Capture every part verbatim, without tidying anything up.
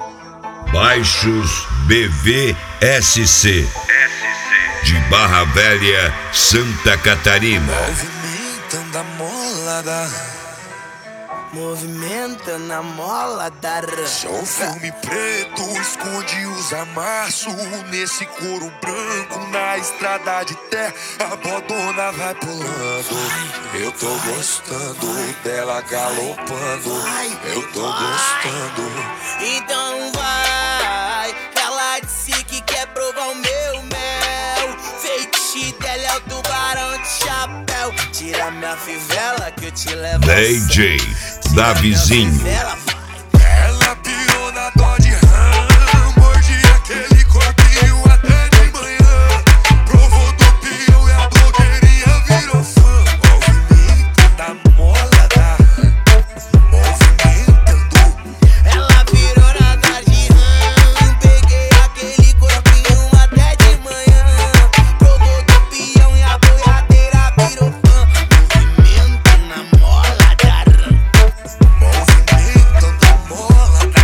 Baixos B V S C de Barra Velha, Santa Catarina. Movimentando a molada, movimentando a molada. sou filme preto, esconde os amassos nesse couro branco na estrada de terra. A bodona vai pulando, eu tô gostando dela galopando, eu tô gostando. Então vai, ela disse que quer provar o meu mel. Feitiço dela é o tubarão de chapéu. Tira minha fivela que eu te levo. D J Davizinho. Ela pirou na Dodge Ram, morde aquele corpinho até de manhã. Provou do peão e a blogueirinha virou fã. Movimento da molada, movimentando. Ela virou na Dodge Ram, peguei aquele corpinho até de manhã. Provou do peão e a boiadeira virou fã. Movimento na molada. Movimentando a molada.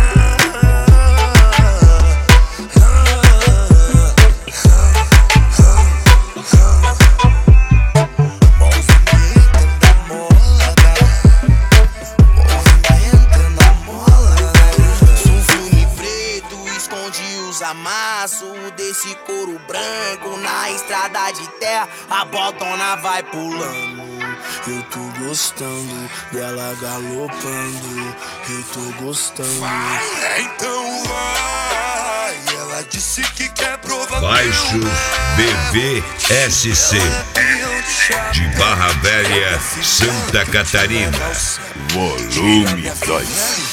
Movimentando a molada. Movimentando a molada. Um filme preto esconde os amassos desse couro branco na estrada de terra. A botona vai pulando, eu tô gostando dela galopando, eu tô gostando. Vai, então vai. Ela disse que quer provar. Baixos B V S C de Barra Velha, Santa Catarina. Volume dois.